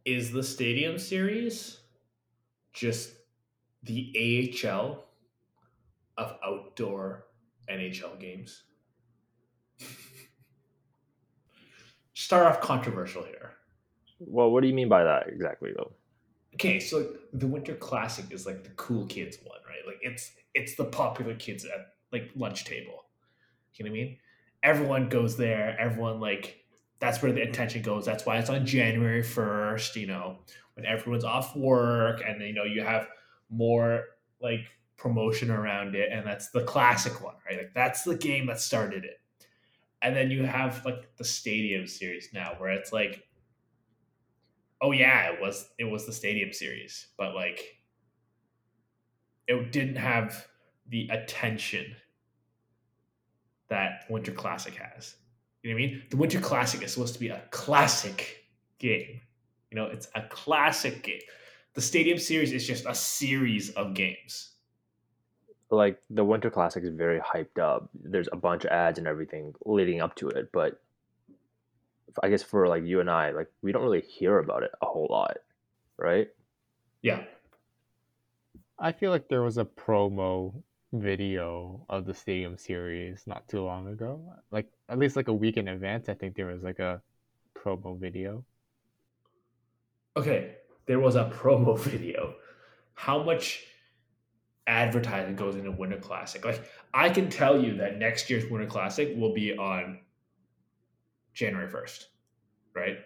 Is the Stadium Series just the AHL of outdoor NHL games? Start off controversial here. Well, what do you mean by that exactly, though? Okay, so like, the Winter Classic is like the cool kids one, right? Like it's the popular kids at like lunch table. You know what I mean? Everyone goes there. Everyone like that's where the attention goes. That's why it's on January 1st. When everyone's off work, and you have more like promotion around it, and that's the classic one, right? Like that's the game that started it. And then you have like the Stadium Series now, where it's like, oh yeah, it was the Stadium Series, but like it didn't have the attention that Winter Classic has. You know what I mean? The Winter Classic is supposed to be a classic game. It's a classic game. The Stadium Series is just a series of games. Like the Winter Classic is very hyped up. There's a bunch of ads and everything leading up to it, but I guess for like you and I, like we don't really hear about it a whole lot, right? Yeah. I feel like there was a promo video of the Stadium Series not too long ago. Like at least like a week in advance, I think there was like a promo video. Okay. There was a promo video. How much advertising goes into Winter Classic? Like, I can tell you that next year's Winter Classic will be on January 1st, right?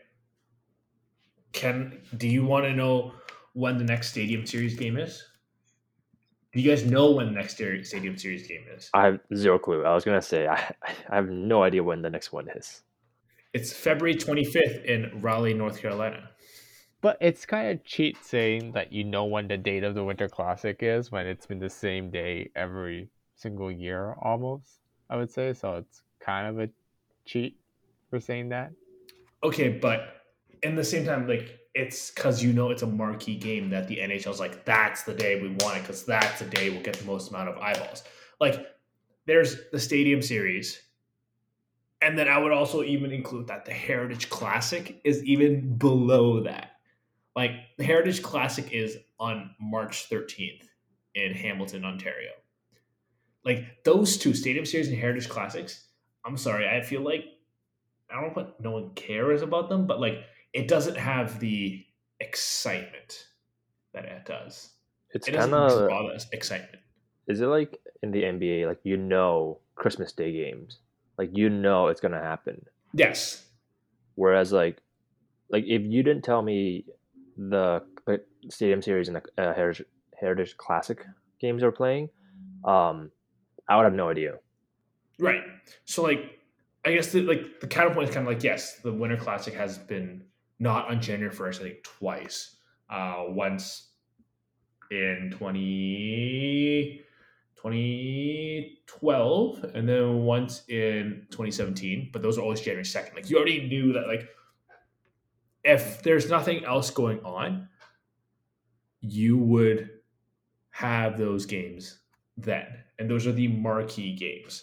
Do you want to know when the next Stadium Series game is? Do you guys know when the next Stadium Series game is? I have zero clue. I was gonna say I have no idea when the next one is. It's February 25th in Raleigh, North Carolina. But it's kind of cheat saying that you know when the date of the Winter Classic is when it's been the same day every single year almost, I would say. So it's kind of a cheat for saying that. Okay, but in the same time, like it's because it's a marquee game that the NHL's like, that's the day we want it because that's the day we'll get the most amount of eyeballs. Like, there's the Stadium Series, and then I would also even include that the Heritage Classic is even below that. Like, the Heritage Classic is on March 13th in Hamilton, Ontario. Like, those two, Stadium Series and Heritage Classics, I'm sorry, I feel like I don't know if no one cares about them, but like it doesn't have the excitement that it does. It's It kind doesn't of draw the excitement. is it like in the NBA, like Christmas Day games, like it's gonna happen. Yes. Whereas like if you didn't tell me the Stadium Series and the Heritage Classic games are playing, um, I would have no idea. Right. So like I guess the counterpoint is kind of like yes, the Winter Classic has been not on January 1st, I think twice. Once in 2012 and then once in 2017, but those are always January 2nd. Like you already knew that like if there's nothing else going on, you would have those games then. And those are the marquee games.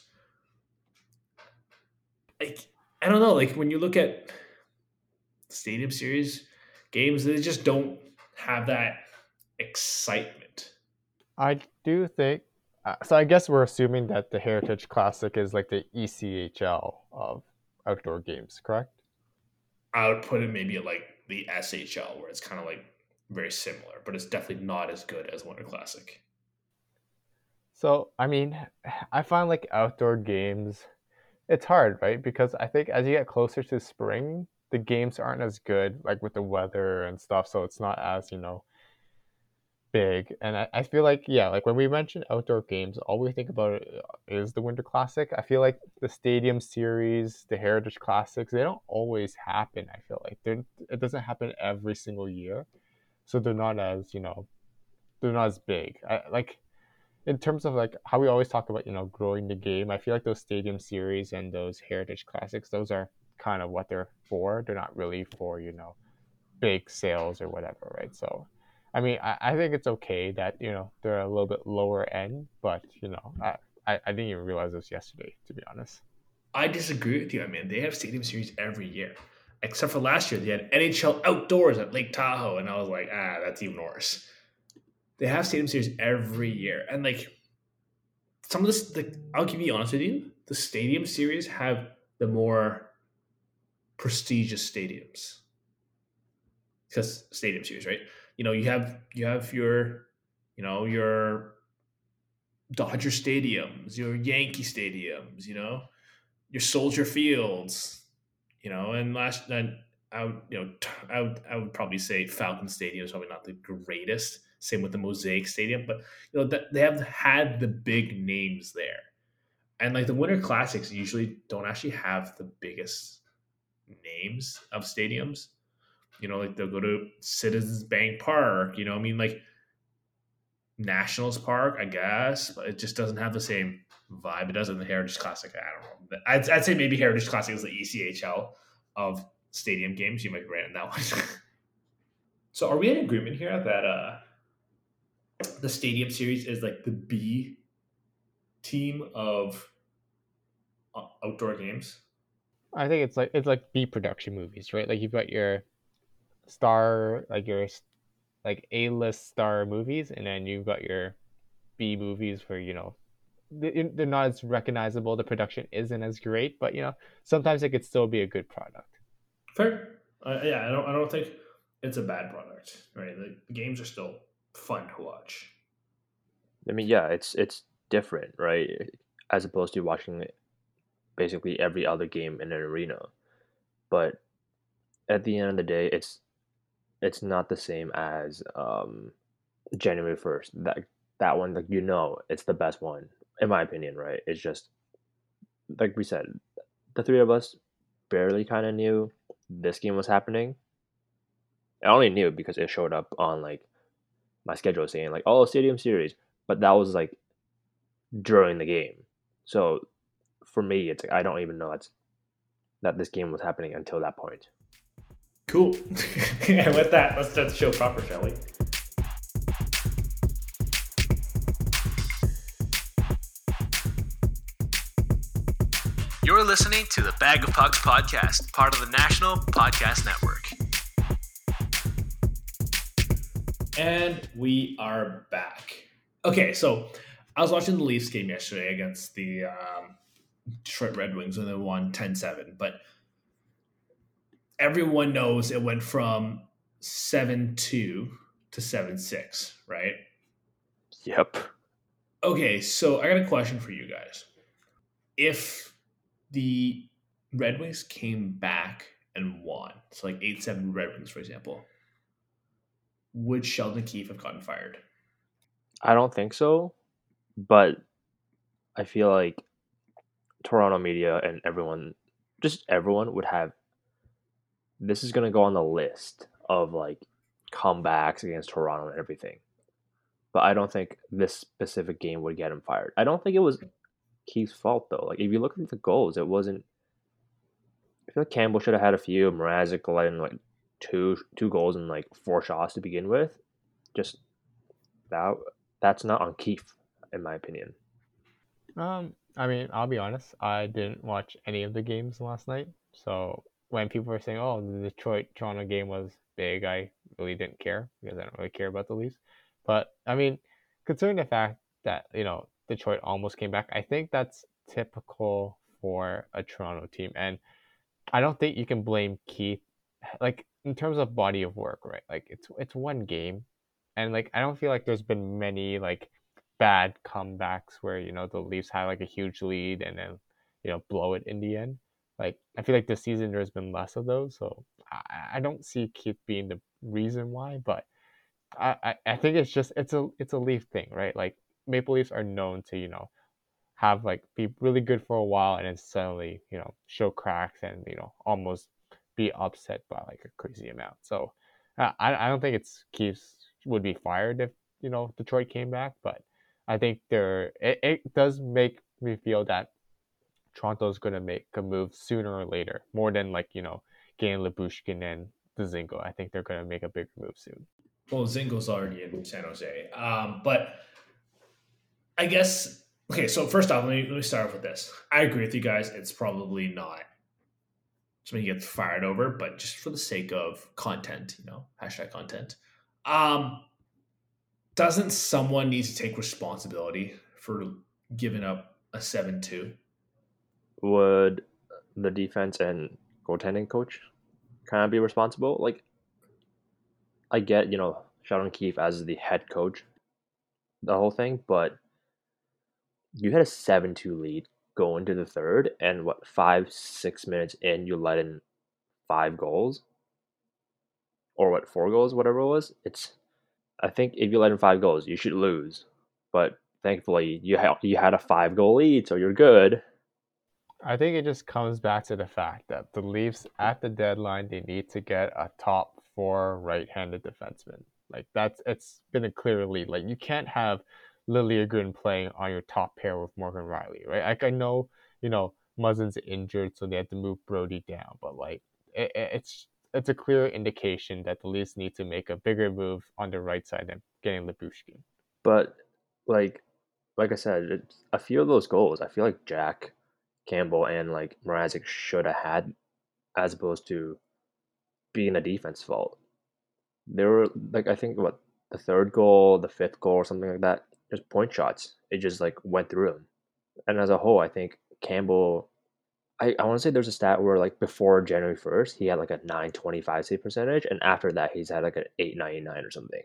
Like, I don't know, like when you look at Stadium Series games, they just don't have that excitement. I do think. So I guess we're assuming that the Heritage Classic is like the ECHL of outdoor games, correct? I would put it maybe at like the SHL, where it's kind of like very similar, but it's definitely not as good as Winter Classic. So I mean, I find like outdoor games, it's hard, right? Because I think as you get closer to spring, the games aren't as good, like with the weather and stuff. So it's not as big. And I feel like yeah, like when we mention outdoor games, all we think about is the Winter Classic. I feel like the Stadium Series, the Heritage Classics, they don't always happen. I feel like it doesn't happen every single year, so they're not as big. Like in terms of like how we always talk about growing the game. I feel like those Stadium Series and those Heritage Classics, those are kind of what they're for. They're not really for big sales or whatever, right? So, I mean, I think it's okay that they're a little bit lower end, but I didn't even realize this yesterday, to be honest. I disagree with you. I mean, they have Stadium Series every year. Except for last year, they had NHL outdoors at Lake Tahoe, and I was like, that's even worse. They have stadium series every year, and like some of this, I'll be honest with you, the stadium series have the more prestigious stadiums because stadium series, right? You have your Dodger stadiums, your Yankee stadiums, your Soldier Fields, and then I would probably say Falcon Stadium is probably not the greatest. Same with the Mosaic Stadium, but they have had the big names there, and like the Winter Classics usually don't actually have the biggest names of stadiums. Like they'll go to Citizens Bank Park. I mean, like Nationals Park, I guess, but it just doesn't have the same vibe it does in the Heritage Classic. I don't know. I'd say maybe Heritage Classic is the ECHL of stadium games. You might be right on that one. So, are we in agreement here that the Stadium Series is like the B team of outdoor games? I think it's like B production movies, right? Like you've got your star, like your like A-list star movies, and then you've got your B movies where they're not as recognizable. The production isn't as great, but sometimes it could still be a good product. Fair. Yeah, I don't think it's a bad product. Right, the games are still fun to watch. I mean, yeah, it's different, right? As opposed to watching basically every other game in an arena. But at the end of the day, it's not the same as January 1st. That one, like it's the best one in my opinion, right? It's just like we said, the three of us barely kind of knew this game was happening. I only knew because it showed up on like my schedule saying like, "Oh, Stadium Series," but that was like during the game. So for me, it's like I don't even know that this game was happening until that point. Cool. And with that, let's start the show proper, shall we? You're listening to the Bag of Pucks podcast, part of the National Podcast Network. And we are back. Okay, so I was watching the Leafs game yesterday against the Detroit Red Wings when they won 10-7, but everyone knows it went from 7-2 to 7-6, right? Yep. Okay, so I got a question for you guys. If the Red Wings came back and won, so like 8-7 Red Wings, for example, would Sheldon Keefe have gotten fired? I don't think so, but I feel like Toronto media and everyone would have this is going to go on the list of like comebacks against Toronto and everything. But I don't think this specific game would get him fired. I don't think it was Keith's fault though. Like if you look at the goals, it wasn't. I feel like Campbell should have had a few. Mrazek let in like two goals and like 4 shots to begin with. Just that's not on Keith, in my opinion. I mean, I'll be honest. I didn't watch any of the games last night, so when people were saying, "Oh, the Detroit Toronto game was big," I really didn't care because I don't really care about the Leafs. But I mean, considering the fact that Detroit almost came back, I think that's typical for a Toronto team, and I don't think you can blame Keith, like in terms of body of work, right? Like it's one game, and like I don't feel like there's been many like bad comebacks where the Leafs had like a huge lead and then blow it in the end. Like I feel like this season there's been less of those, so I don't see Keith being the reason why, but I think it's a Leaf thing, right? Like Maple Leafs are known to have like be really good for a while and then suddenly show cracks and almost be upset by like a crazy amount. So I don't think it's Keith's would be fired if Detroit came back, but I think it does make me feel that Toronto's going to make a move sooner or later, more than like getting Lyubushkin and Dzingel. I think they're going to make a bigger move soon. Well, Zingo's already in San Jose, but I guess. Okay, so first off, let me start off with this. I agree with you guys. It's probably not something he gets fired over, but just for the sake of content, hashtag content. Um, doesn't someone need to take responsibility for giving up a 7-2? Would the defense and goaltending coach kind of be responsible? Like, I get, Sheldon Keefe as the head coach, the whole thing, but you had a 7-2 lead going to the third, and what, 5-6 minutes in, you let in 5 goals, or what, 4 goals, whatever it was. I think if you let in 5 goals, you should lose. But thankfully, you had a 5 goal lead, so you're good. I think it just comes back to the fact that the Leafs at the deadline, they need to get a top 4 right-handed defenseman. Like it's been a clear lead. Like you can't have Liljegren playing on your top pair with Morgan Riley, right? Like I know, Muzzin's injured, so they had to move Brody down, but like it's a clear indication that the Leafs need to make a bigger move on the right side than getting Lyubushkin. But like I said, a few of those goals, I feel like Jack Campbell and like Mrazek should have had, as opposed to being a defense fault. They were like, I think what, the third goal, the fifth goal, or something like that, just point shots. It just like went through him. And as a whole, I think Campbell. I want to say there's a stat where like before January 1st, he had like a 925 save percentage, and after that, he's had like an 899 or something.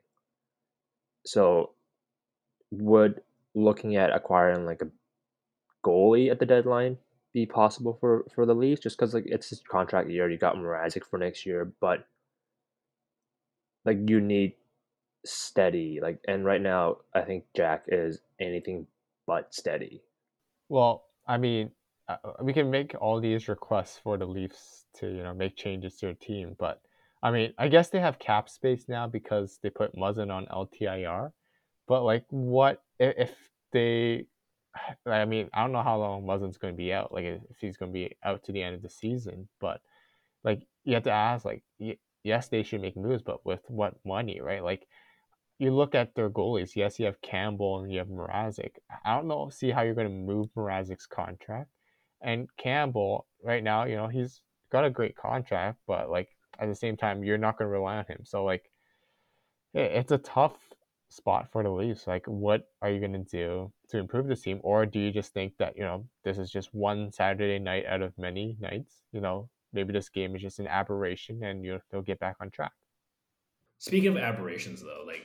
So, would looking at acquiring like a goalie at the deadline be possible for the Leafs? Just because like it's his contract year, you got Mrazek for next year, but like you need steady. Like, and right now, I think Jack is anything but steady. Well, I mean, we can make all these requests for the Leafs to, make changes to their team, but I mean, I guess they have cap space now because they put Muzzin on LTIR. But like, what if they? I mean, I don't know how long Muzzin's going to be out. Like, if he's going to be out to the end of the season, but like, you have to ask, like, yes, they should make moves, but with what money, right? Like, you look at their goalies. Yes, you have Campbell and you have Mrazek. I don't know. See how you're going to move Mrazek's contract, and Campbell right now. He's got a great contract, but like at the same time, you're not going to rely on him. So like, it's a tough spot for the Leafs. Like, what are you going to do to improve this team, or do you just think that this is just one Saturday night out of many nights? Maybe this game is just an aberration, and they'll get back on track. Speaking of aberrations, though, like,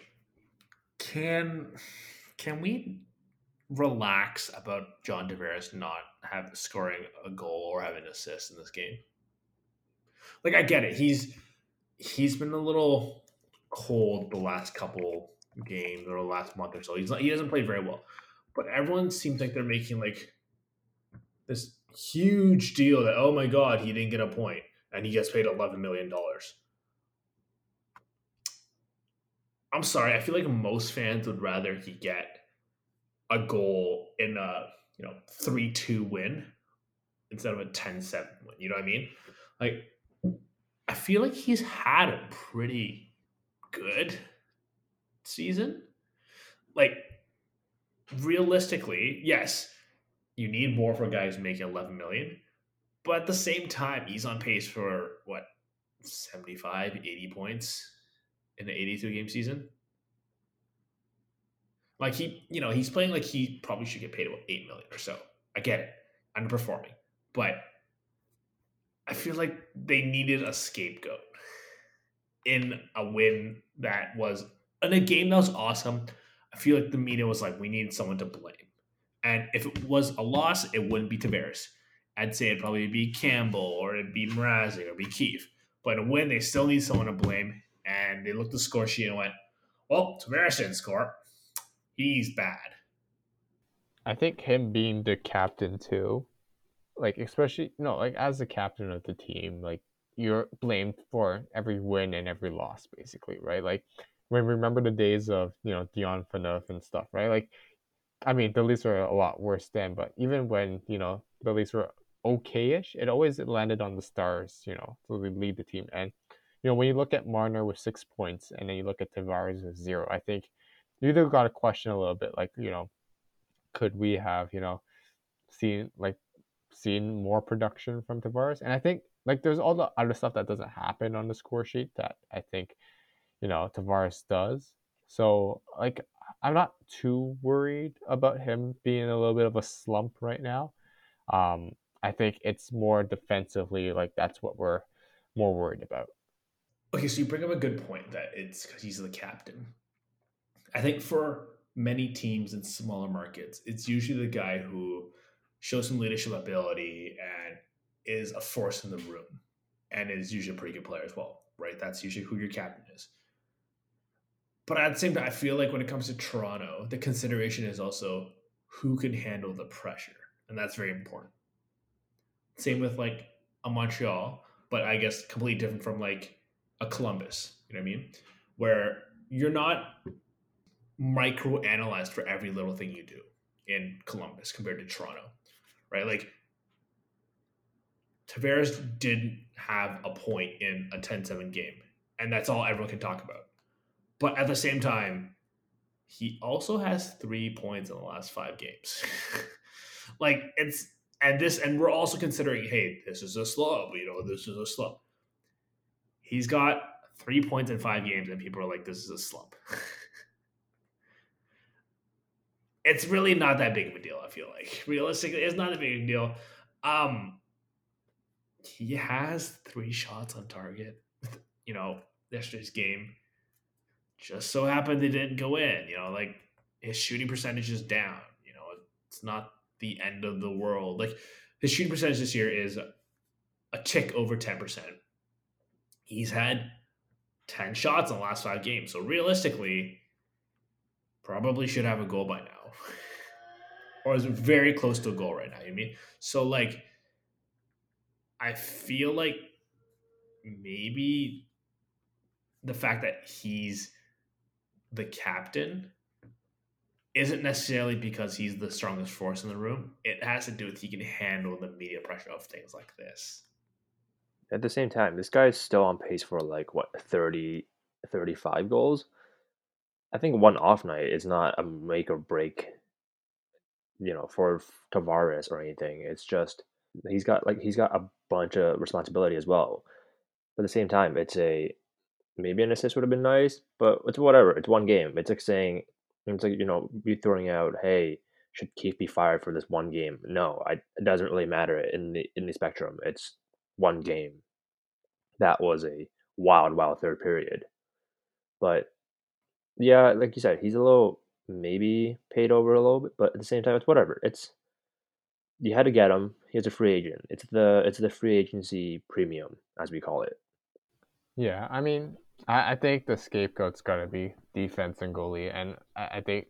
can we relax about John Tavares not scoring a goal or having an assist in this game? Like, I get it. He's been a little cold the last couple games or the last month or so. He hasn't played very well, but everyone seems like they're making like this huge deal that, oh my god, he didn't get a point and he gets paid $11 million. I'm sorry, I feel like most fans would rather he get a goal in a 3-2 win instead of a 10-7 win. You know what I mean? Like, I feel like he's had a pretty good season. Like, realistically, yes, you need more for a guy who's making 11 million, but at the same time, he's on pace for what, 75, 80 points in an 82 game season. Like, he's playing like he probably should get paid about 8 million or so. I get it, underperforming, but I feel like they needed a scapegoat in a win that was in a game that was awesome. I feel like the media was like, we need someone to blame. And if it was a loss, it wouldn't be Tavares. I'd say it'd probably be Campbell or it'd be Mrazek or it'd be Keefe. But in a win, they still need someone to blame. And they looked at the score sheet and went, well, Tavares didn't score. He's bad. I think him being the captain too, like especially like as the captain of the team, like you're blamed for every win and every loss, basically, right? Like when remember the days of Dion Phaneuf and stuff, right? Like I mean, the Leafs were a lot worse then, but even when the Leafs were okay-ish, it always landed on the Stars, to lead the team. And when you look at Marner with 6 points and then you look at Tavares with 0, I think you either got to question a little bit, like could we have seen more production from Tavares? And I think like there's all the other stuff that doesn't happen on the score sheet that I think Tavares does. So like I'm not too worried about him being in a little bit of a slump right now. Um, I think it's more defensively, like that's what we're more worried about. Okay, so you bring up a good point that it's because he's the captain. I think for many teams in smaller markets, it's usually the guy who shows some leadership ability and is a force in the room and is usually a pretty good player as well, right? That's usually who your captain is. But at the same time, I feel like when it comes to Toronto, the consideration is also who can handle the pressure. And that's very important. Same with like a Montreal, but I guess completely different from like a Columbus. You know what I mean? Where you're not micro analyzed for every little thing you do in Columbus compared to Toronto, right? Like Tavares didn't have a point in a 10-7 game, and that's all everyone can talk about. But at the same time, he also has 3 points in the last 5 games. Like and we're also considering, hey, this is a slump, this is a slump. He's got 3 points in 5 games, and people are like, this is a slump. It's really not that big of a deal, I feel like. Realistically, it's not a big deal. He has 3 shots on target. Yesterday's game just so happened they didn't go in. Like his shooting percentage is down. It's not the end of the world. Like his shooting percentage this year is a tick over 10%. He's had 10 shots in the last 5 games. So realistically, probably should have a goal by now. Or is very close to a goal right now. You mean? So like I feel like maybe the fact that he's the captain isn't necessarily because he's the strongest force in the room. It has to do with he can handle the media pressure of things like this. At the same time, this guy's still on pace for like what 30, 35 goals. I think one off night is not a make or break, for Tavares or anything. It's just he's got a bunch of responsibility as well. But at the same time, it's maybe an assist would have been nice, but it's whatever. It's one game. It's like saying you throwing out, hey, should Keith be fired for this one game? No, it doesn't really matter in the spectrum. It's one game. That was a wild third period. But yeah, like you said, he's a little maybe paid over a little bit, but at the same time, it's whatever. You had to get him. He's a free agent. It's the free agency premium, as we call it. Yeah, I mean, I think the scapegoat's got to be defense and goalie, and I think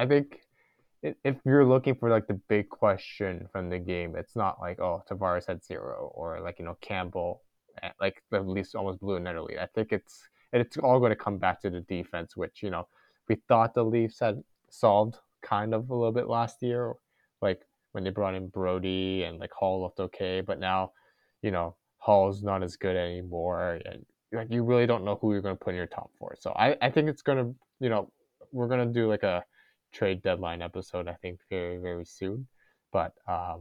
if you're looking for like the big question from the game, it's not like, oh, Tavares had 0 or like Campbell like the Leafs almost blew another lead. I think it's all going to come back to the defense, which we thought the Leafs had solved kind of a little bit last year, like when they brought in Brody and like Hall looked okay, but now Hall's not as good anymore, and like you really don't know who you're going to put in your top 4. So I think it's going to we're going to do like a trade deadline episode, I think, very, very soon. But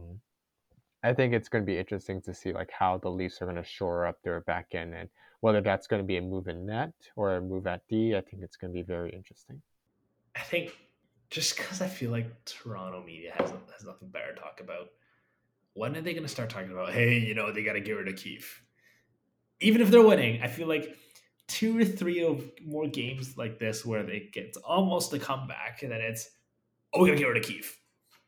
I think it's going to be interesting to see like how the Leafs are going to shore up their back end, and whether that's going to be a move in net or a move at D. I think it's going to be very interesting. I think just because I feel like Toronto media has nothing better to talk about. When are they going to start talking about, hey, they got to get rid of Keefe? Even if they're winning, I feel like 2 or 3 more games like this where they get almost a comeback, and then it's, we got to get rid of Keefe.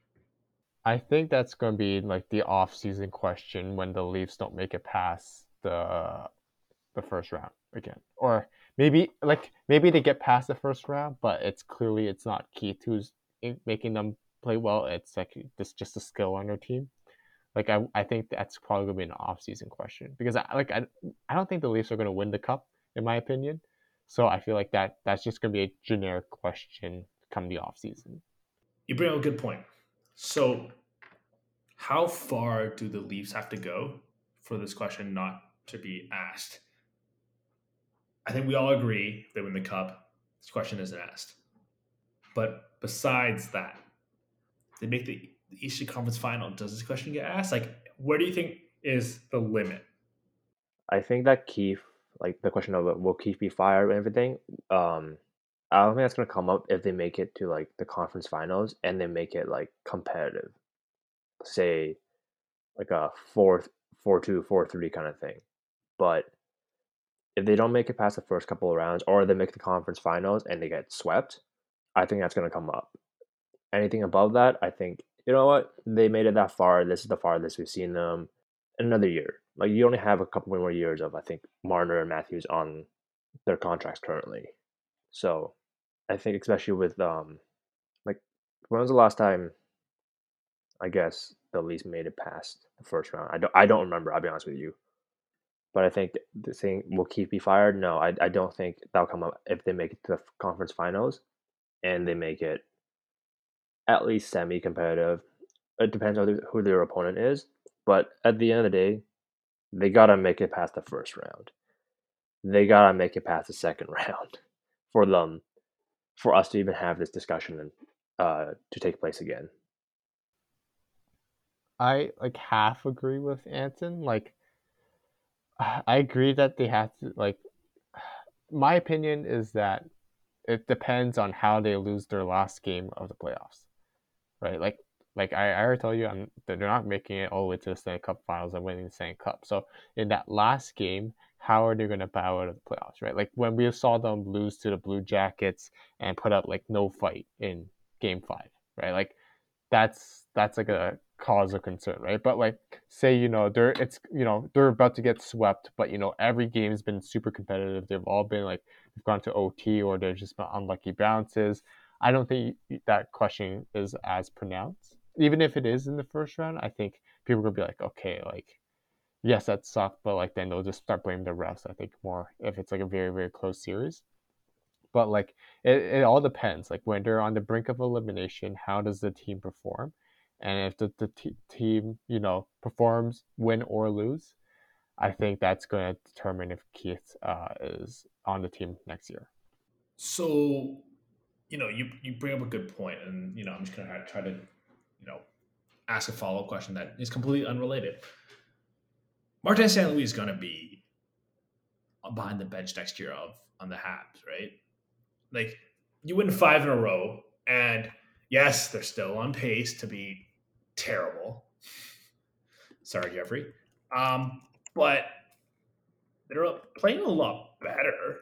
I think that's going to be like the off-season question when the Leafs don't make it past the first round again, or maybe they get past the first round, but it's not Keith who's making them play well. It's like this just a skill on their team. Like I think that's probably gonna be an off-season question, because I don't think the Leafs are gonna win the cup, in my opinion. So I feel like that's just gonna be a generic question come the off-season. You bring up a good point. So how far do the Leafs have to go for this question not to be asked? I think we all agree they win the cup. This question isn't asked. But besides that, they make the Eastern Conference Final. Does this question get asked? Like, where do you think is the limit? I think that Keith, like the question of will Keith be fired and everything, I don't think that's gonna come up if they make it to like the conference finals and they make it like competitive. Say like a 4-2, 4-3 kind of thing. But if they don't make it past the first couple of rounds or they make the conference finals and they get swept, I think that's gonna come up. Anything above that, I think, you know what, they made it that far. This is the farthest we've seen them in another year. Like you only have a couple more years of I think Marner and Matthews on their contracts currently. So I think especially with like when was the last time I guess the Leafs made it past the first round? I don't remember, I'll be honest with you. But I think the thing will Keith be fired? No, I don't think that'll come up if they make it to the conference finals and they make it at least semi-competitive. It depends on who their opponent is, but at the end of the day, they gotta make it past the first round. They gotta make it past the second round for them, for us to even have this discussion and to take place again. I like half agree with Anton. Like, I agree that they have to like. My opinion is that it depends on how they lose their last game of the playoffs, right? Like I already told you, they're not making it all the way to the Stanley Cup Finals and winning the Stanley Cup. So in that last game, how are they going to bow out of the playoffs, right? Like when we saw them lose to the Blue Jackets and put up like no fight in Game 5, right? Like that's like a cause of concern, right? But like say they're about to get swept, but every game's been super competitive. They've all been like they've gone to OT or they've just been unlucky bounces. I don't think that question is as pronounced. Even if it is in the first round, I think people are gonna be like, okay, like yes, that sucked, but like then they'll just start blaming the refs. I think more if it's like a very very close series. But like it all depends. Like when they're on the brink of elimination, how does the team perform? And if the team, performs, win or lose, I think that's going to determine if Keith is on the team next year. So, you bring up a good point, and I'm just gonna try to, ask a follow up question that is completely unrelated. Martin St. Louis is gonna be behind the bench next year on the Habs, right? Like you win 5 in a row, and yes, they're still on pace to be terrible. Sorry, Jeffrey. But they're playing a lot better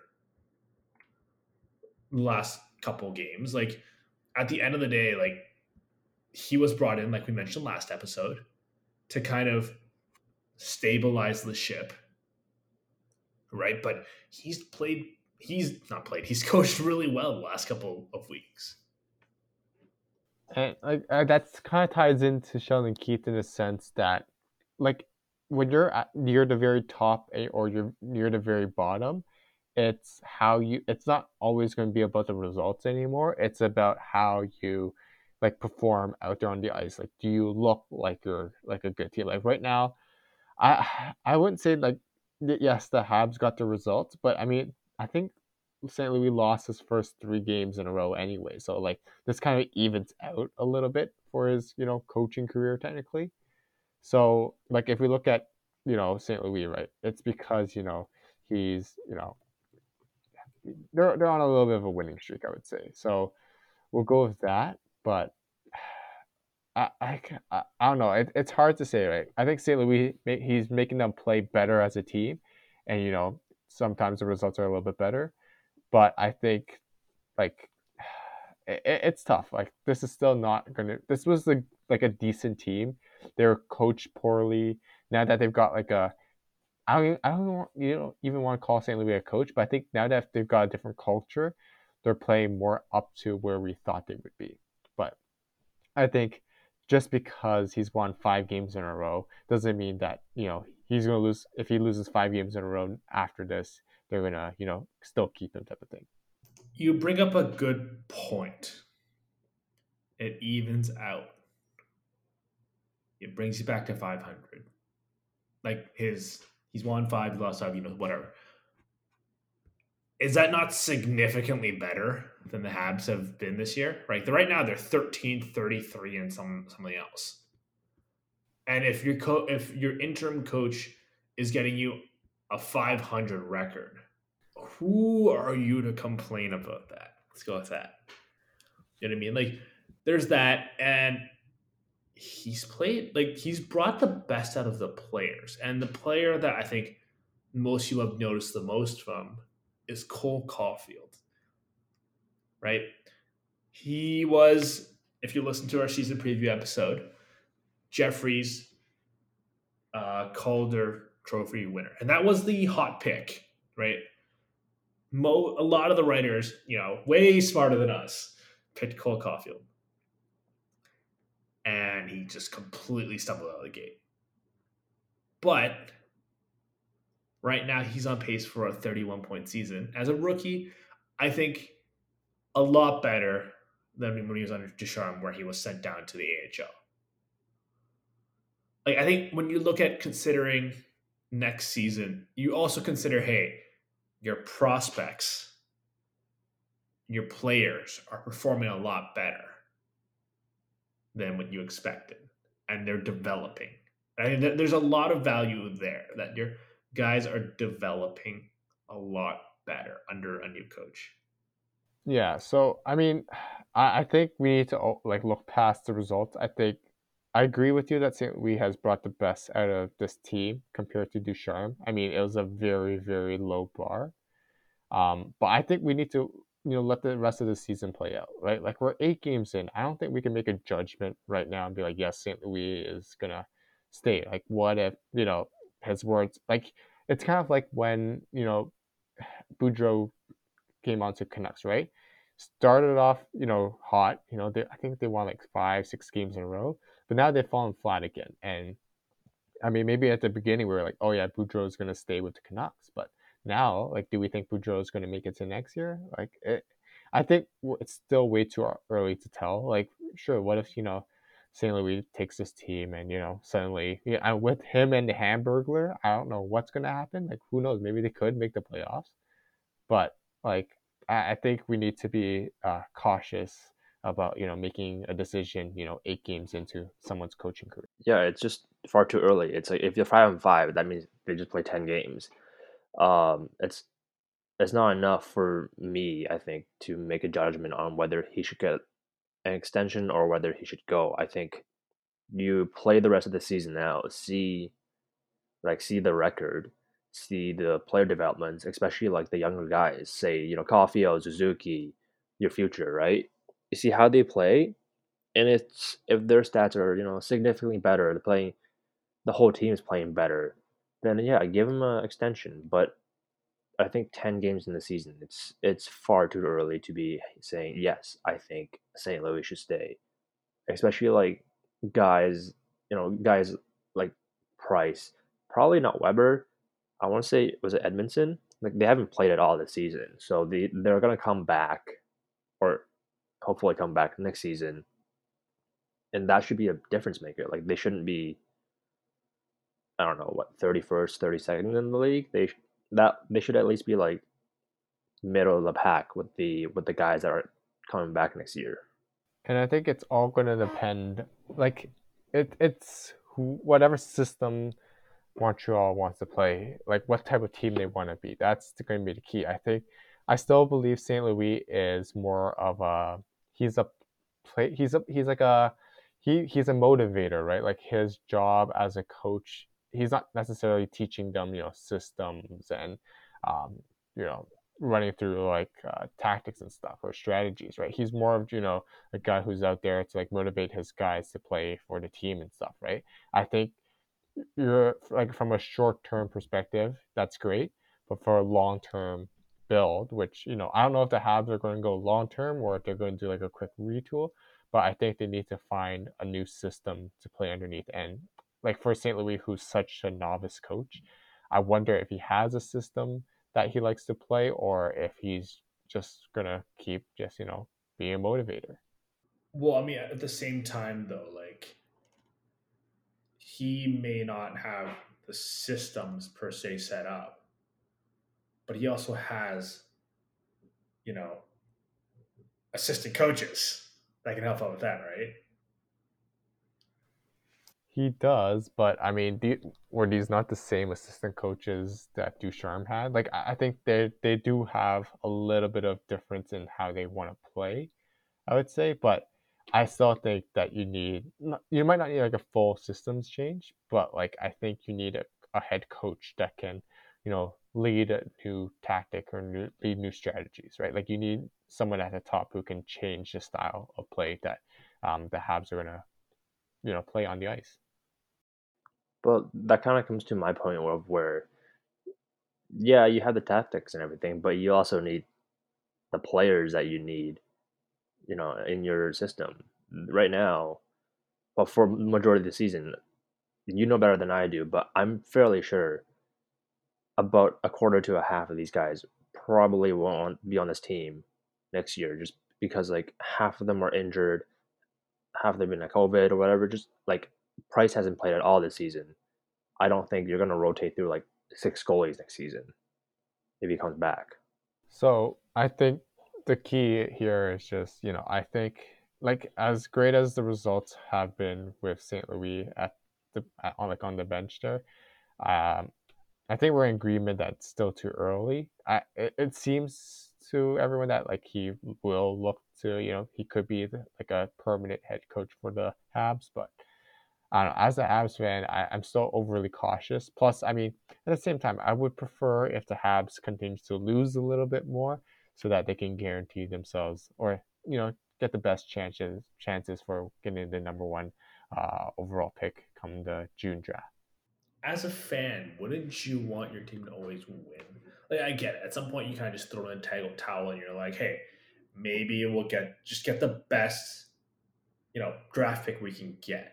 the last couple games. Like at the end of the day, like he was brought in, like we mentioned last episode, to kind of stabilize the ship, right? But he's coached really well the last couple of weeks. And like that's kind of ties into Sheldon Keith in a sense that, like, when you're near the very top or you're near the very bottom, it's it's not always going to be about the results anymore. It's about how you like perform out there on the ice. Like, do you look like you're like a good team? Like right now, I wouldn't say like yes, the Habs got the results, but I mean I think St. Louis lost his first 3 games in a row anyway. So like this kind of evens out a little bit for his coaching career technically. So like if we look at St. Louis, right, it's because he's they're on a little bit of a winning streak, I would say. So we'll go with that, but I don't know. It's hard to say, right? I think St. Louis, he's making them play better as a team, and sometimes the results are a little bit better. But I think like it's tough. Like this is still not gonna. This was like a decent team. They were coached poorly. Now that they've got like a, I don't even want to call St. Louis a coach, but I think now that they've got a different culture, they're playing more up to where we thought they would be. But I think just because he's won 5 games in a row doesn't mean that he's going to lose. If he loses 5 games in a row after this, they're going to still keep him, type of thing. You bring up a good point. It evens out. It brings you back to 500. Like he's won 5, he lost 5, whatever. Is that not significantly better than the Habs have been this year? Right. Right now they're 13th, 33, and something else. And if your interim coach is getting you a 500 record. Who are you to complain about that? Let's go with that. You know what I mean? Like, there's that, and he's brought the best out of the players. And the player that I think most people have noticed the most from is Cole Caulfield, right? He was, if you listen to our season preview episode, Jeffrey's Calder Trophy winner, and that was the hot pick, right? A lot of the writers, way smarter than us, picked Cole Caulfield, and he just completely stumbled out of the gate. But right now, he's on pace for a 31-point season. As a rookie, I think a lot better than when he was under Ducharme, where he was sent down to the AHL. Like, I think when you look at considering next season, you also consider, hey, your prospects, your players are performing a lot better than what you expected, and they're developing. I mean, there's a lot of value there that your guys are developing a lot better under a new coach. Yeah, so I mean, I think we need to look past the results. I think I agree with you that St. Louis has brought the best out of this team compared to Ducharme. I mean, it was a very, very low bar. But I think we need to let the rest of the season play out, right? Like, we're 8 games in. I don't think we can make a judgment right now and be like, yes, St. Louis is gonna stay. Like, what if his words, like, it's kind of like when Boudreaux came on to Canucks, right? Started off, hot. I think they won like 5, 6 games in a row, but now they've fallen flat again. And I mean, maybe at the beginning we were like, oh yeah, Boudreaux is going to stay with the Canucks, but now, like, do we think Boudreaux is going to make it to next year? I think it's still way too early to tell. Like, sure, what if St. Louis takes this team and suddenly, with him and the Hamburglar, I don't know what's going to happen. Like, who knows? Maybe they could make the playoffs, but like, I think we need to be cautious about making a decision 8 games into someone's coaching career. Yeah, it's just far too early. It's like if you're 5-5, that means they just play 10 games. It's not enough for me, I think, to make a judgment on whether he should get an extension or whether he should go. I think you play the rest of the season out, see the record, see the player developments, especially like the younger guys, say Caulfield, Suzuki, your future, right? You see how they play, and it's if their stats are significantly better, the whole team is playing better, then yeah, give them an extension. But I think 10 games in the season, it's far too early to be saying yes. I think St. Louis should stay, especially like guys like Price, probably not Weber. I want to say, was it Edmondson? Like, they haven't played at all this season, so they're gonna come back, or hopefully come back next season, and that should be a difference maker. Like, they shouldn't be, I don't know, what, 31st, 32nd in the league. They should at least be like middle of the pack with the guys that are coming back next year. And I think it's all going to depend, like, it's whatever system Montreal wants to play, like what type of team they want to be. That's going to be the key. I still believe St. Louis is more of a he's a he's a motivator, right? Like, his job as a coach, he's not necessarily teaching them systems and um, you know running through like tactics and stuff or strategies, right? He's more of a guy who's out there to like motivate his guys to play for the team and stuff, right? I think you're like, from a short-term perspective, that's great, but for a long-term build, which I don't know if the Habs are going to go long-term or if they're going to do like a quick retool, but I think they need to find a new system to play underneath. And like, for St. Louis, who's such a novice coach, I wonder if he has a system that he likes to play, or if he's just gonna keep just being a motivator. Well, I mean, at the same time, though, like, he may not have the systems per se set up, but he also has, assistant coaches that can help out with that, right? He does, but I mean, were these not the same assistant coaches that Ducharme had? Like, I think they do have a little bit of difference in how they want to play, I would say, but I still think that you might not need like a full systems change, but like I think you need a head coach that can, lead a new tactic or lead new strategies, right? Like you need someone at the top who can change the style of play that the Habs are gonna, play on the ice. But that kind of comes to my point of where, yeah, you have the tactics and everything, but you also need the players that you need, in your system. Right now, well, for majority of the season, you know better than I do, but I'm fairly sure about a quarter to a half of these guys probably won't be on this team next year just because like half of them are injured, half of them been like COVID or whatever. Just like Price hasn't played at all this season. I don't think you're gonna rotate through like 6 goalies next season if he comes back. So I think the key here is just, I think like as great as the results have been with St. Louis on the bench there, um, I think we're in agreement that it's still too early. It seems to everyone that like he will look to, he could be like a permanent head coach for the Habs, but I don't know. As an Habs fan, I'm still overly cautious. Plus, I mean, at the same time, I would prefer if the Habs continues to lose a little bit more, so that they can guarantee themselves, or get the best chances for getting the number one overall pick come the June draft. As a fan, wouldn't you want your team to always win? Like, I get it. At some point, you kind of just throw in a towel, and you're like, hey, maybe we'll get the best, draft pick we can get.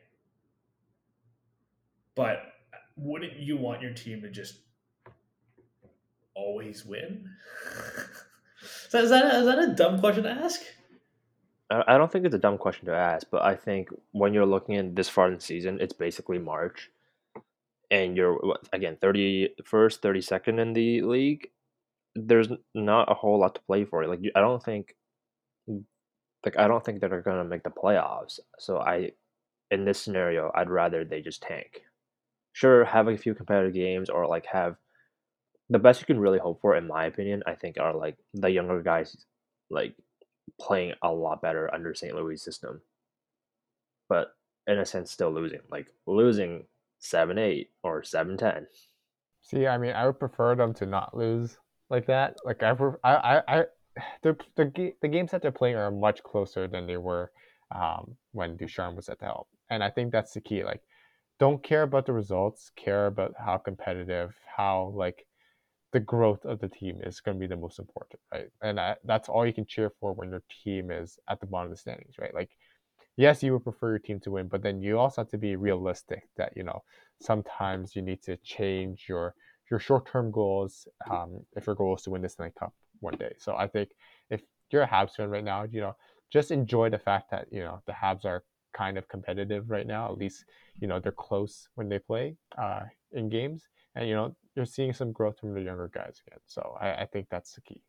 But wouldn't you want your team to just always win? So is that a dumb question to ask? I don't think it's a dumb question to ask, but I think when you're looking at this far in the season, it's basically March, and you're again 31st, 32nd in the league. There's not a whole lot to play for. Like I don't think that they're gonna make the playoffs. So in this scenario, I'd rather they just tank. Sure, have a few competitive games or like have the best you can really hope for, in my opinion, I think are like the younger guys like playing a lot better under St. Louis system. But in a sense still losing. Like losing 7-8 or 7-10. See, I mean, I would prefer them to not lose like that. Like the games that they're playing are much closer than they were when Ducharme was at the helm, and I think that's the key. Like, don't care about the results, care about how competitive, how like the growth of the team is going to be the most important, right? And that's all you can cheer for when your team is at the bottom of the standings, right? Like, yes, you would prefer your team to win, but then you also have to be realistic that sometimes you need to change your short term goals if your goal is to win the Stanley Cup one day. So I think if you're a Habs fan right now, just enjoy the fact that the Habs are kind of competitive right now. At least they're close when they play in games, and you're seeing some growth from the younger guys again. So I think that's the key.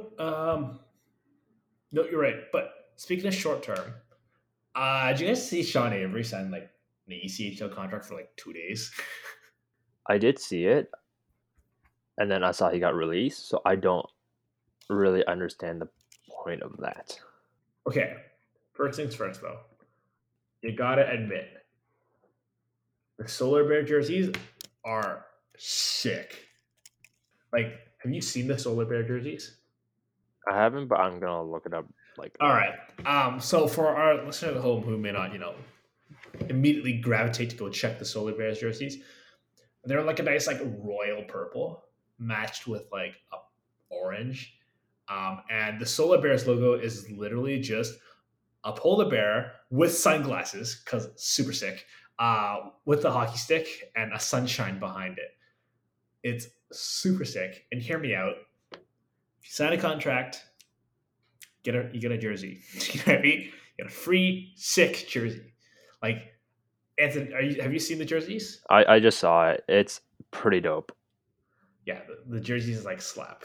No, you're right. But speaking of short term, did you guys see Sean Avery sign like an ECHL contract for like 2 days? I did see it, and then I saw he got released, so I don't really understand the point of that. Okay, first things first though. You gotta admit, the Solar Bear jerseys are sick. Like, have you seen the Solar Bear jerseys? I haven't, but I'm gonna look it up. Like, All right. So for our listeners at home who may not, immediately gravitate to go check the Solar Bears jerseys, they're like a nice like royal purple matched with like a orange. And the Solar Bears logo is literally just a polar bear with sunglasses, because it's super sick, with a hockey stick and a sunshine behind it. It's super sick. And hear me out. If you sign a contract, you get a jersey. You know what I mean? You get a free sick jersey. Like, Anthony, have you seen the jerseys? I just saw it. It's pretty dope. Yeah, the jerseys like slap.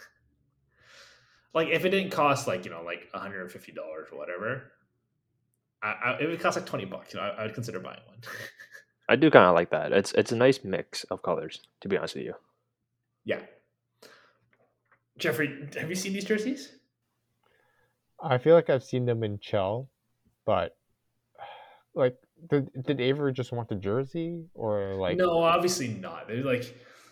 Like, if it didn't cost like $150 or whatever, It would cost like $20. I would consider buying one. I do kind of like that. It's a nice mix of colors, to be honest with you. Yeah. Jeffrey, have you seen these jerseys? I feel like I've seen them in Chell, but like, did Avery just want the jersey, or like, No, obviously not. They're like,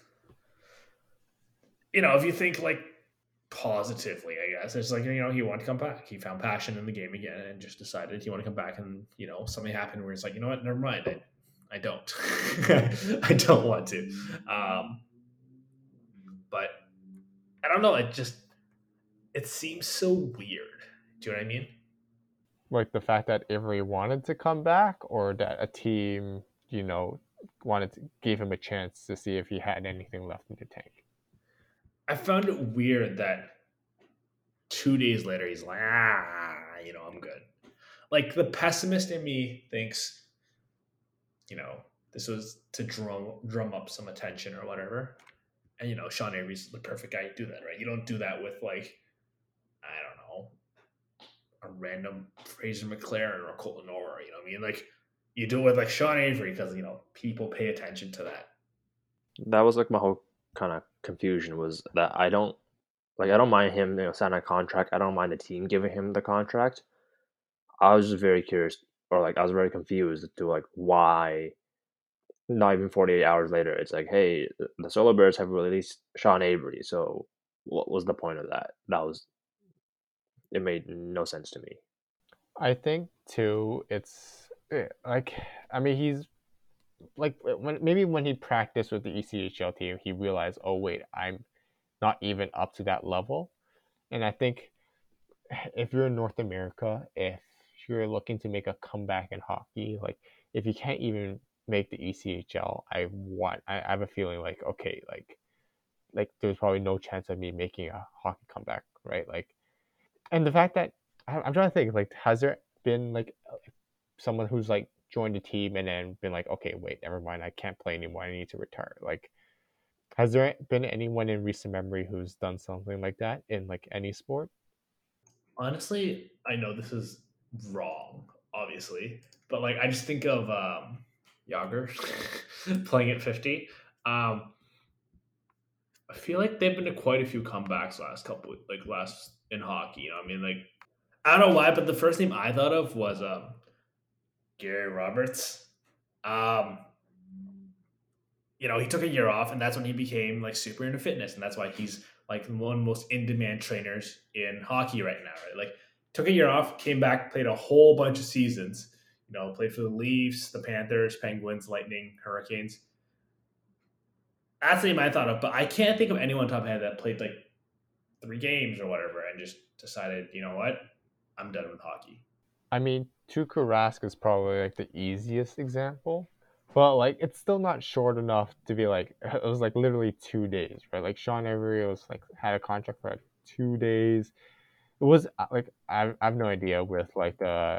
if you think like positively, I guess it's like he wanted to come back. He found passion in the game again, and just decided he wanted to come back. And something happened where it's like, you know what? Never mind. I don't. I don't want to. But I don't know. It seems so weird. Do you know what I mean? the fact that Avery wanted to come back, or that a team, wanted to give him a chance to see if he had anything left in the tank? I found it weird that 2 days later he's like, I'm good. Like the pessimist in me thinks, this was to drum up some attention or whatever. And Sean Avery's the perfect guy to do that, right? You don't do that with like, I don't know, a random Fraser McLaren or Colton Orr. You know what I mean? Like you do it with like Sean Avery because people pay attention to that. That was like my whole kind of confusion, was that I don't mind him, signing a contract. I don't mind the team giving him the contract. I was just very curious, or like I was very confused to like why. Not even 48 hours later, it's like, hey, the Solar Bears have released Sean Avery. So what was the point of that? It made no sense to me. I think too, it's like, I mean, he's like, when he practiced with the ECHL team, he realized, oh wait, I'm not even up to that level. And I think if you're in North America, if you're looking to make a comeback in hockey, like if you can't even make the ECHL, I have a feeling like, okay, like there's probably no chance of me making a hockey comeback, right? Like, and the fact that I'm trying to think, like, has there been like someone who's like joined the team and then been like, okay, wait, never mind, I can't play anymore, I need to retire? Like, has there been anyone in recent memory who's done something like that in like any sport? Honestly, I know this is wrong, obviously, but like I just think of Yager playing at 50. I feel like they've been to quite a few comebacks last in hockey. I mean, like I don't know why, but the first name I thought of was Gary Roberts. Um, he took a year off, and that's when he became like super into fitness, and that's why he's like one of the most in-demand trainers in hockey right now. Right, like took a year off, came back, played a whole bunch of seasons. Played for the Leafs, the Panthers, Penguins, Lightning, Hurricanes. That's the name I thought of, but I can't think of anyone top of my head that played like 3 games or whatever and just decided, you know what, I'm done with hockey. I mean, Tuukka Rask is probably like the easiest example, but like it's still not short enough to be like, it was like literally 2 days, right? Like Sean Avery was like had a contract for like 2 days. It was like, I've no idea with like the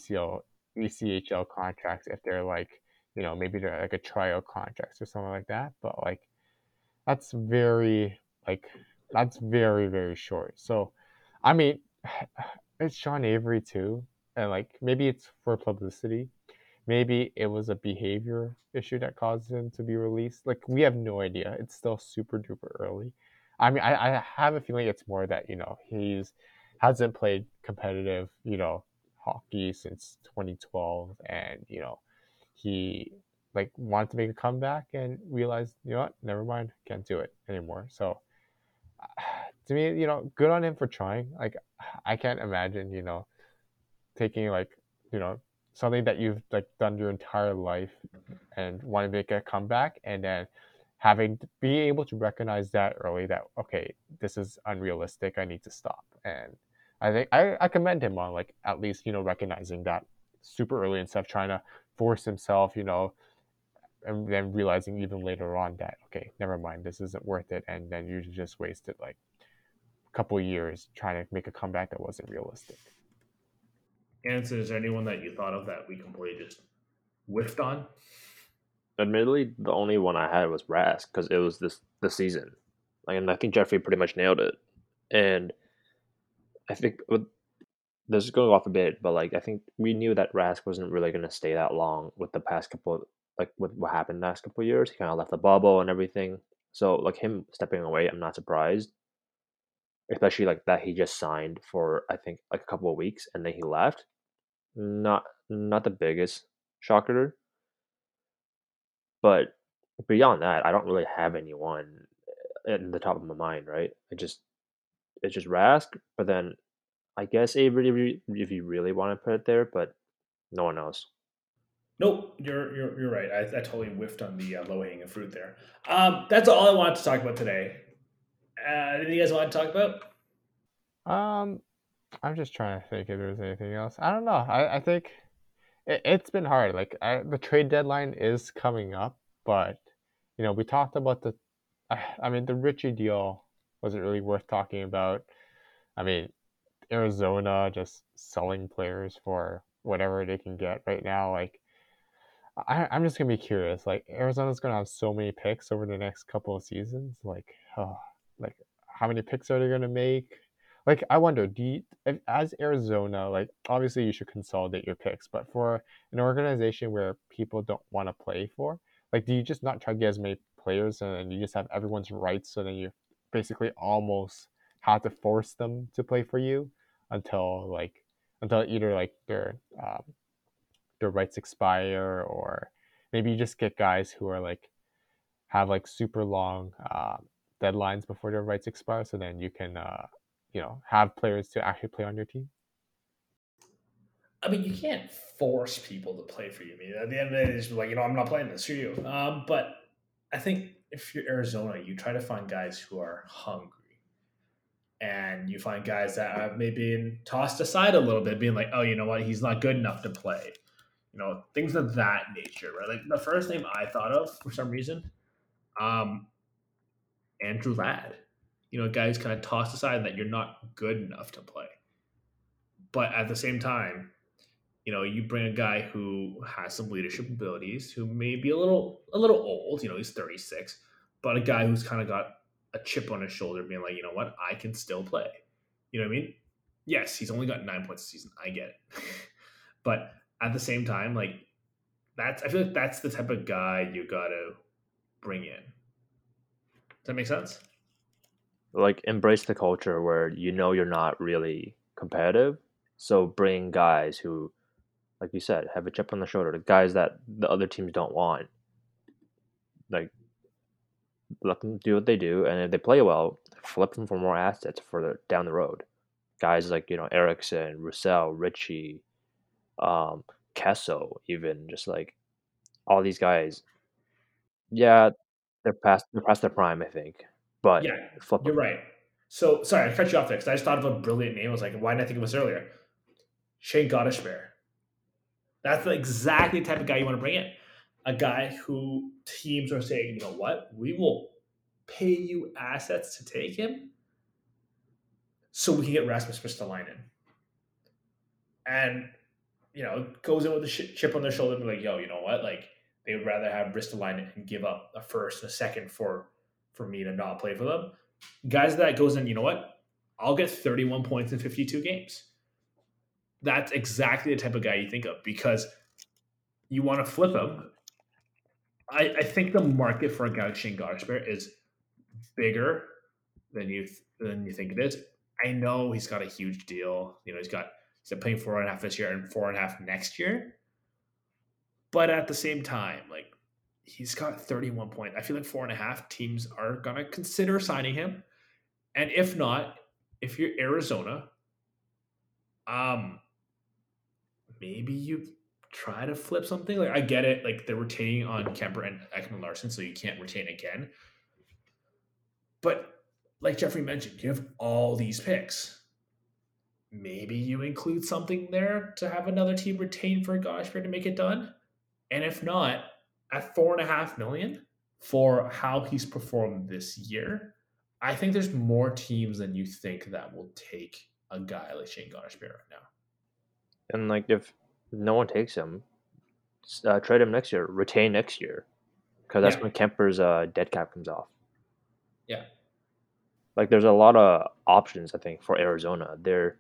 ECHL contracts, if they're like, maybe they're like a trial contracts or something like that, but like that's very like that's very, very short. So I mean, it's Sean Avery too, and like maybe it's for publicity, maybe it was a behavior issue that caused him to be released. Like, we have no idea. It's still super duper early. I mean, I have a feeling it's more that he's hasn't played competitive hockey since 2012, and he like wanted to make a comeback and realized, what, never mind, can't do it anymore. So to me, good on him for trying. Like, I can't imagine taking like something that you've like done your entire life and want to make a comeback, and then being able to recognize that early, that okay, this is unrealistic, I need to stop. And I think I commend him on like at least recognizing that super early and stuff, trying to force himself, and then realizing even later on that, okay, never mind, this isn't worth it, and then you just wasted like a couple of years trying to make a comeback that wasn't realistic. And so, is there anyone that you thought of that we completely just whiffed on? Admittedly, the only one I had was Rask, because it was this season. Like, and I think Jeffrey pretty much nailed it. And I think this is going off a bit, but like I think we knew that Rask wasn't really going to stay that long with the past couple, like with what happened last couple of years. He kind of left the bubble and everything. So like him stepping away, I'm not surprised, especially like that he just signed for I think like a couple of weeks and then he left. Not the biggest shocker, but beyond that, I don't really have anyone in the top of my mind. Right? It's just Rask, but then I guess Avery if you really want to put it there, but no one else. Nope, you're right. I totally whiffed on the low hanging fruit there. That's all I wanted to talk about today. Anything you guys want to talk about? Um, I'm just trying to think if there's anything else. I don't know. I think it's been hard. Like the trade deadline is coming up, but we talked about I mean, the Richie deal wasn't really worth talking about. I mean, Arizona just selling players for whatever they can get right now. Like, I'm just gonna be curious. Like, Arizona's gonna have so many picks over the next couple of seasons. Like how many picks are they gonna make? Like, I wonder. As Arizona, like, obviously you should consolidate your picks, but for an organization where people don't want to play for, like, do you just not try to get as many players and then you just have everyone's rights, so then you basically almost have to force them to play for you until like until either like their rights expire, or maybe you just get guys who are like have like super long deadlines before their rights expire, so then you can have players to actually play on your team. I mean, you can't force people to play for you. I mean, at the end of the day, it's just like, I'm not playing this for you. But I think if you're Arizona, you try to find guys who are hungry. And you find guys that have maybe been tossed aside a little bit, being like, oh, you know what? He's not good enough to play. Things of that nature, right? Like the first name I thought of for some reason, um, Andrew Ladd. A guy who's kind of tossed aside that you're not good enough to play. But at the same time, you bring a guy who has some leadership abilities, who may be a little old. He's 36, but a guy who's kind of got a chip on his shoulder, being like, you know what, I can still play. You know what I mean? Yes, he's only got 9 points a season. I get it, but at the same time, like I feel like that's the type of guy you gotta bring in. Does that make sense? Like embrace the culture where you're not really competitive. So bring guys who, like you said, have a chip on the shoulder, the guys that the other teams don't want. Like let them do what they do, and if they play well, flip them for more assets for down the road. Guys like Erickson, Roussel, Richie, um, Kessel, even just like all these guys. Yeah, they're past their prime, I think, but Yeah, flip you're them. right. So sorry, I cut you off there because I just thought of a brilliant name. I was like, why didn't I think of this earlier? Shane Gottesbear. That's exactly the type of guy you want to bring in. A guy who teams are saying, you know what, we will pay you assets to take him so we can get Rasmus Ristolainen. And, goes in with a chip on their shoulder and be like, yo, you know what? Like, they would rather have Ristolainen and give up a first and a second for me to not play for them. Guys that goes in, you know what? I'll get 31 points in 52 games. That's exactly the type of guy you think of because you want to flip him. I think the market for a guy like Shane Gottesbear is bigger than you think it is. I know he's got a huge deal. He's paying 4.5 this year and 4.5 next year. But at the same time, like he's got 31 points. I feel like 4.5 teams are gonna consider signing him. And if not, if you're Arizona, maybe you try to flip something. Like I get it, like they're retaining on Kemper and Ekman-Larsson, so you can't retain again. But like Jeffrey mentioned, you have all these picks. Maybe you include something there to have another team retain for Goshbear to make it done. And if not, at $4.5 million for how he's performed this year, I think there's more teams than you think that will take a guy like Shane Goshbear right now. And like if no one takes him, trade him next year, retain next year, because that's when Kemper's dead cap comes off. Yeah. Like there's a lot of options I think for Arizona.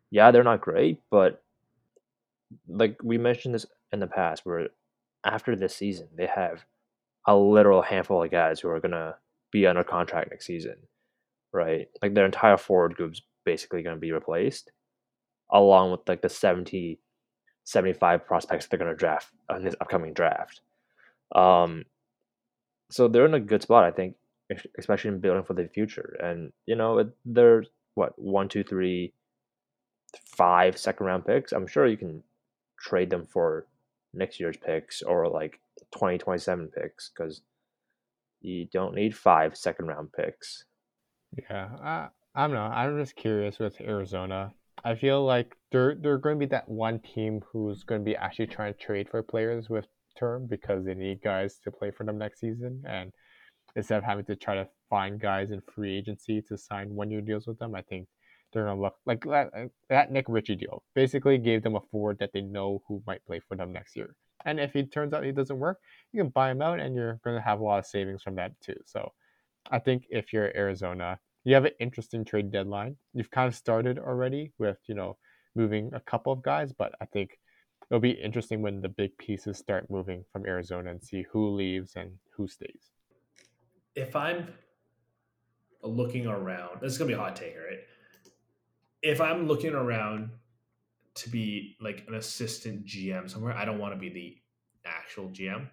yeah, they're not great, but like we mentioned this in the past, where after this season, they have a literal handful of guys who are gonna be under contract next season, right? Like their entire forward group's basically gonna be replaced, along with like the 70, 75 prospects they're gonna draft in this upcoming draft. Um, so they're in a good spot, I think, especially in building for the future. And they're what, one, two, three, 5 second round picks. I'm sure you can trade them for next year's picks or like 2027 picks because you don't need 5 second round picks. Yeah, I don't know. I'm just curious with Arizona. I feel like they're going to be that one team who's going to be actually trying to trade for players with term because they need guys to play for them next season, and instead of having to try to find guys in free agency to sign 1 year deals with them, I think they're gonna look like that Nick Ritchie deal. Basically, gave them a forward that they know who might play for them next year. And if it turns out he doesn't work, you can buy him out, and you're gonna have a lot of savings from that too. So I think if you're Arizona, you have an interesting trade deadline. You've kind of started already with moving a couple of guys, but I think it'll be interesting when the big pieces start moving from Arizona and see who leaves and who stays. If I'm looking around, this is gonna be a hot take, right? If I'm looking around to be like an assistant GM somewhere, I don't want to be the actual GM.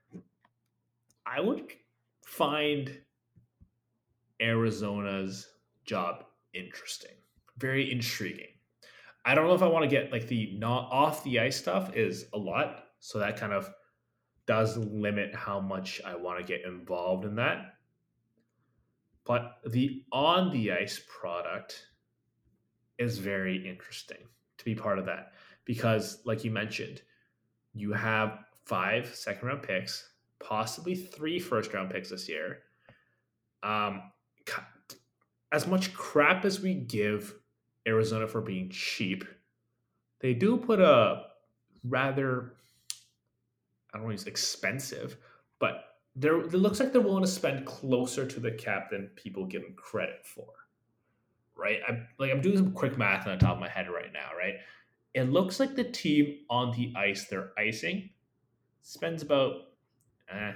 I would find Arizona's job interesting, very intriguing. I don't know if I want to get like the not off the ice stuff is a lot, so that kind of does limit how much I want to get involved in that. But the on the ice product is very interesting to be part of that because, like you mentioned, you have 5 second round picks, possibly 3 first round picks this year. Um, as much crap as we give Arizona for being cheap, they do put a rather, I don't want to use expensive, but it looks like they're willing to spend closer to the cap than people give them credit for. Right? I'm doing some quick math on the top of my head right now, right? It looks like the team on the ice they're icing spends about eh,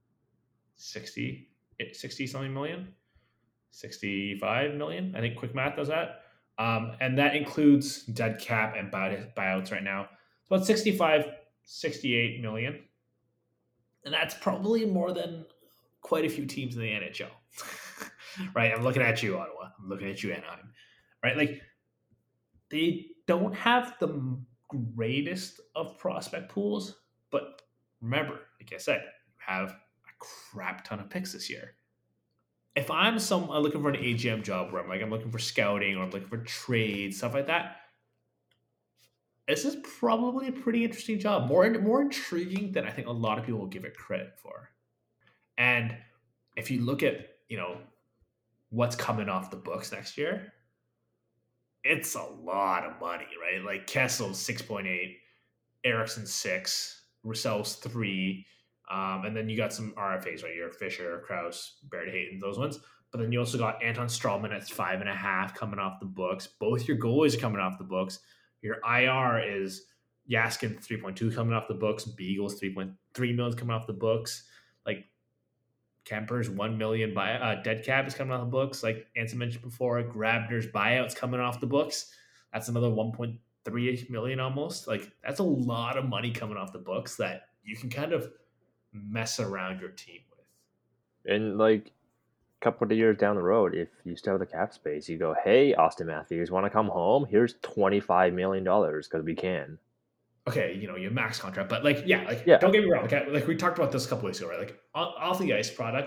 60, 60 something million, 65 million. I think quick math does that. And that includes dead cap and buyouts right now. It's about 65, 68 million. And that's probably more than quite a few teams in the NHL. Right? I'm looking at you, Ottawa. I'm looking at you, Anaheim. Right? Like, they don't have the greatest of prospect pools, but remember, like I said, you have a crap ton of picks this year. If I'm looking for an AGM job where I'm looking for scouting or I'm looking for trades, stuff like that, this is probably a pretty interesting job. More intriguing than I think a lot of people will give it credit for. And if you look at, what's coming off the books next year, it's a lot of money, right? Like Kessel's 6.8, Erickson 6, Roussel's 3, and then you got some RFAs, right? Your Fisher, Kraus, Barrett Hayton, those ones. But then you also got Anton Strawman at 5.5 coming off the books. Both your goalies are coming off the books. Your IR is Yaskin 3.2 coming off the books. Beagle's 3.3 million coming off the books. Like Kemper's 1 million dead cap is coming off the books. Like Anson mentioned before, Grabner's buyouts coming off the books. That's another 1.3 million almost. Like that's a lot of money coming off the books that you can kind of mess around your team with. And like a couple of years down the road, if you still have the cap space, you go, hey, Austin Matthews, want to come home? Here's $25 million because we can. Okay, your max contract, but like, yeah, like, Yeah. don't get me wrong. Like we talked about this a couple weeks ago, right? Like off the ice product,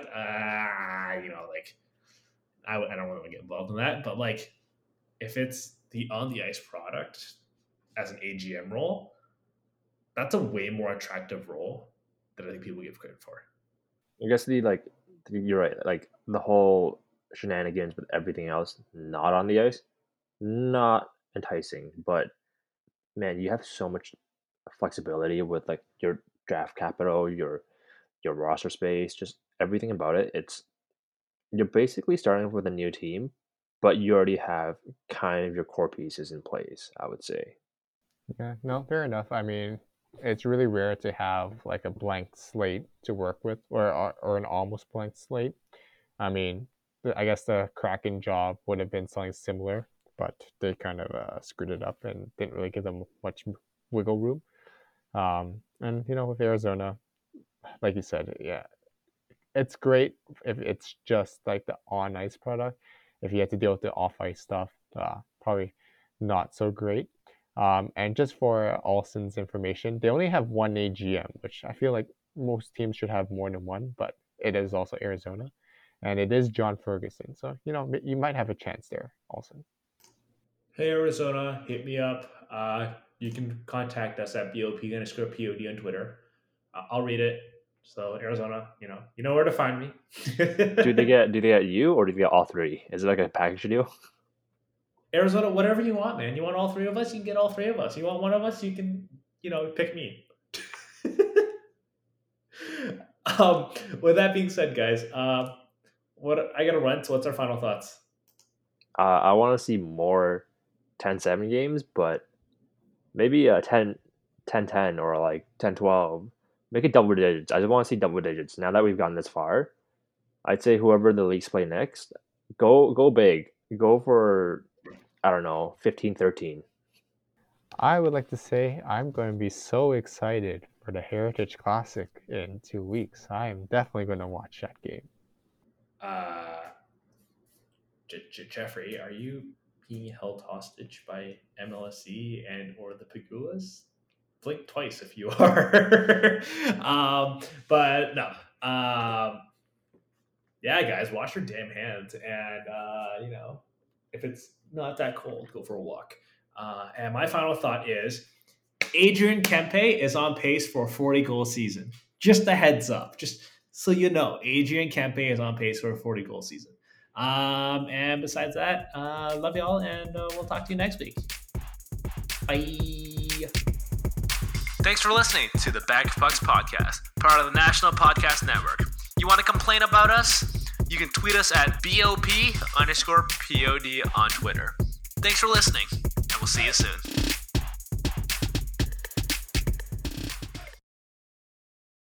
like I don't want to get involved in that, but like if it's the on the ice product as an AGM role, that's a way more attractive role than I think people give credit for. I guess you're right. Like the whole shenanigans with everything else not on the ice, not enticing. But man, you have so much flexibility with like your draft capital, your roster space, just everything about it. You're basically starting with a new team, but you already have kind of your core pieces in place, I would say. Yeah, no, fair enough. I mean, it's really rare to have like a blank slate to work with, or an almost blank slate. I mean, I guess the Kraken job would have been something similar, but they kind of screwed it up and didn't really give them much wiggle room. And with Arizona, like you said, yeah, it's great if it's just like the on ice product. If you have to deal with the off ice stuff, probably not so great. And just for Alston's information, they only have one AGM, which I feel like most teams should have more than one, but it is also Arizona, and it is John Ferguson. So you might have a chance there, Alston. Hey Arizona, hit me up. You can contact us at BOP_POD on Twitter. I'll read it. So Arizona, you know where to find me. Do they get you, or do they get all three? Is it like a package deal? Arizona, whatever you want, man. You want all three of us, you can get all three of us. You want one of us, you can, pick me. With that being said, guys, what I gotta run. So what's our final thoughts? I want to see more 10-7 games, but maybe 10-10 or like 10-12. Make it double digits. I just want to see double digits. Now that we've gotten this far, I'd say whoever the Leafs play next, go big. Go for, I don't know, 15-13. I would like to say I'm going to be so excited for the Heritage Classic in 2 weeks. I am definitely going to watch that game. Jeffrey, are you being held hostage by MLSE and or the Pagulas? Blink twice if you are. But no. Yeah, guys, wash your damn hands, and if it's not that cold, go for a walk. And my final thought is Adrian Kempe is on pace for a 40-goal season. Just a heads up, just so you know, Adrian Kempe is on pace for a 40-goal season. And besides that, love y'all, and we'll talk to you next week. Bye. Thanks for listening to the Bag of Pucks podcast, part of the National Podcast Network. You want to complain about us? You can tweet us at BOP_POD on Twitter. Thanks for listening, and we'll see you soon.